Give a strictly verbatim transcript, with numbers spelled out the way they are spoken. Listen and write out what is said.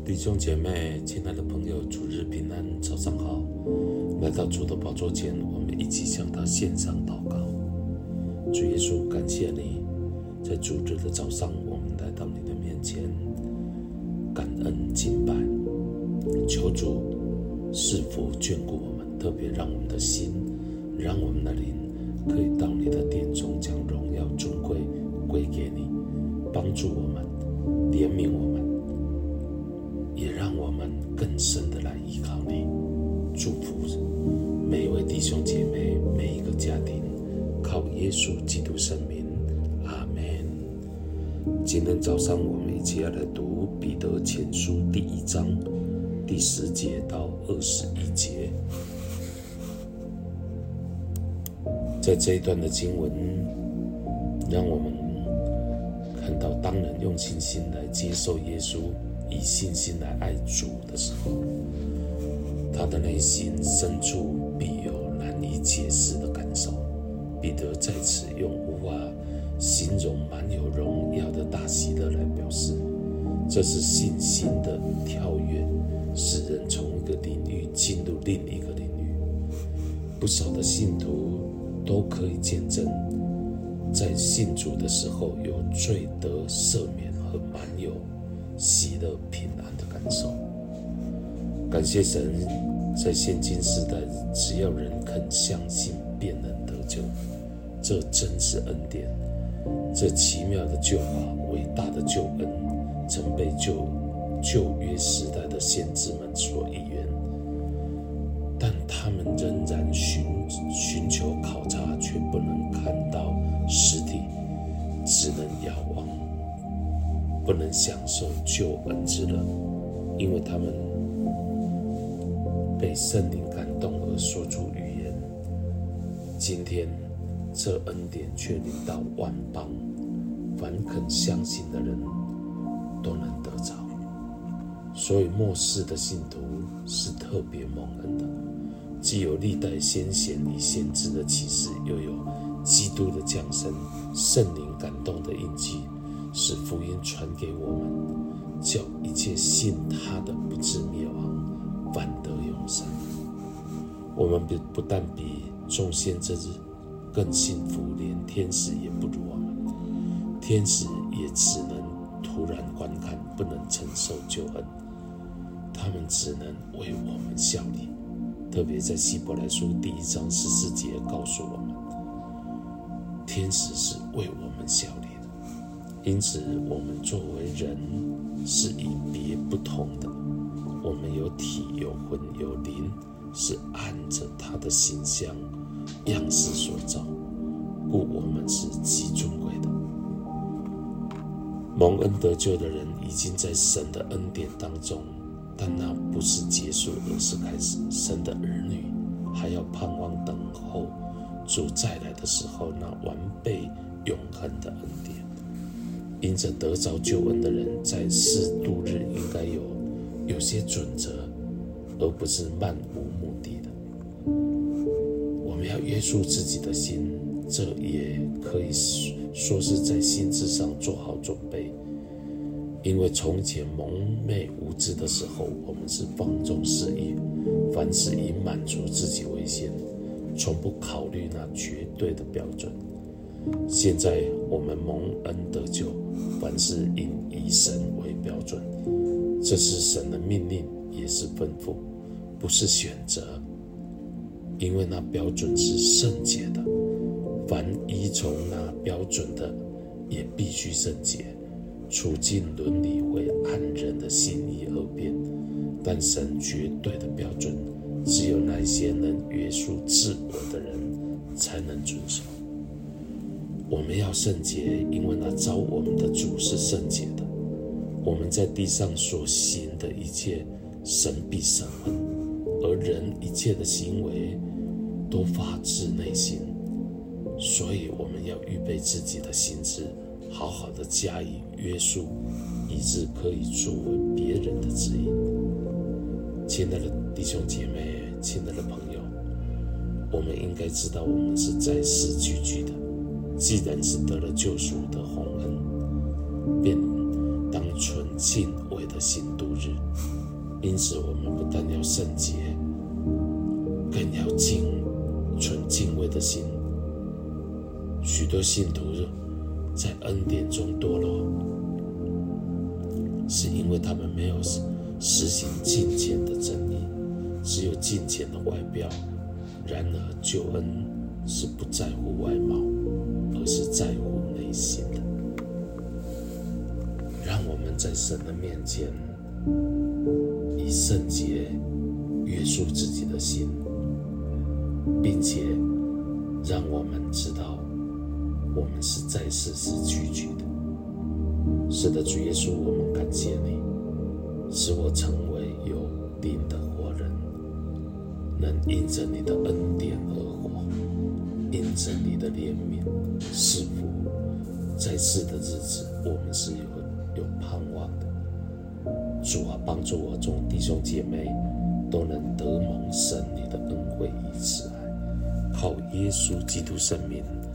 弟兄姐妹，亲爱的朋友，主日平安，早上好！来到主的宝座前，我们一起向他献上祷告。主耶稣，感谢你，在主日的早上，我们来到你的面前，感恩敬拜，求主赐福眷顾我们，特别让我们的心，让我们的灵，可以到你的殿中，将荣耀尊贵归给你，帮助我们，怜悯我们，也让我们更深的来依靠你，祝福每一位弟兄姐妹，每一个家庭，靠耶稣基督圣名，阿们。今天早上我们一起要来读彼得前书第一章第十节到二十一节。在这一段的经文，让我们看到，当人用信心来接受耶稣，以信心来爱主的时候，他的内心深处必有难以解释的感受。彼得在此用无法形容满有荣耀的大喜乐来表示，这是信心的跳跃，使人从一个领域进入另一个领域。不少的信徒都可以见证，在信主的时候有罪得赦免和满有喜乐平安的感受。感谢神，在现今时代，只要人肯相信便能得救，这真是恩典。这奇妙的救法，伟大的救恩，曾被旧旧约时代的先知们所预言，但他们仍然寻寻求考察，却不能看到实体，只能遥望，不能享受救恩之乐，因为他们被圣灵感动而说出语言。今天这恩典却临到万邦，凡肯相信的人都能得着。所以末世的信徒是特别蒙恩的，既有历代先贤与先知的启示，又有基督的降生，圣灵感动的印记，使福音传给我们，叫一切信他的不至灭亡，反得永生。我们不但比众先知更幸福，连天使也不如我们。天使也只能突然观看，不能承受救恩，他们只能为我们效力。特别在希伯来书第一章十四节告诉我们，天使是为我们效力的。因此我们作为人是以别不同的，我们有体有魂有灵，是按着他的形象样式所造，故我们是极尊贵的。蒙恩得救的人已经在神的恩典当中，但那不是结束，而是开始。神的儿女还要盼望等候主再来的时候，那完备永恒的恩典。因着得着救恩的人，在世度日应该有有些准则，而不是漫无目的的。我们要约束自己的心，这也可以说是在心智上做好准备。因为从前蒙昧无知的时候，我们是放纵私欲，凡事以满足自己为先，从不考虑那绝对的标准。现在我们蒙恩得救，凡事应以神为标准，这是神的命令，也是吩咐，不是选择。因为那标准是圣洁的，凡依从那标准的，也必须圣洁。处境伦理会按人的心意而变，但神绝对的标准，只有那些能约束自我的人才能遵守。我们要圣洁，因为那召我们的主是圣洁的。我们在地上所行的一切，神必审问，而人一切的行为都发自内心。所以我们要预备自己的心智，好好的加以约束，以致可以作为别人的指引。亲爱的弟兄姐妹，亲爱的朋友，我们应该知道，我们是在世居居的。既然是得了救赎的洪恩，便当存敬畏的心度日。因此我们不但要圣洁，更要敬存敬畏的心。许多信徒在恩典中堕落，是因为他们没有实行敬虔的真理，只有敬虔的外表。然而救恩是不在乎外貌，而是在乎内心的。让我们在神的面前以圣洁约束自己的心，并且让我们知道我们是在世是拒绝的。是的，主耶稣，我们感谢你，使我成为有灵的活人，能因着你的恩典而活，因着你的怜悯赐福。在世的日子我们是有有盼望的。主啊，帮助我众弟兄姐妹都能得蒙神你的恩惠与慈爱，靠耶稣基督圣名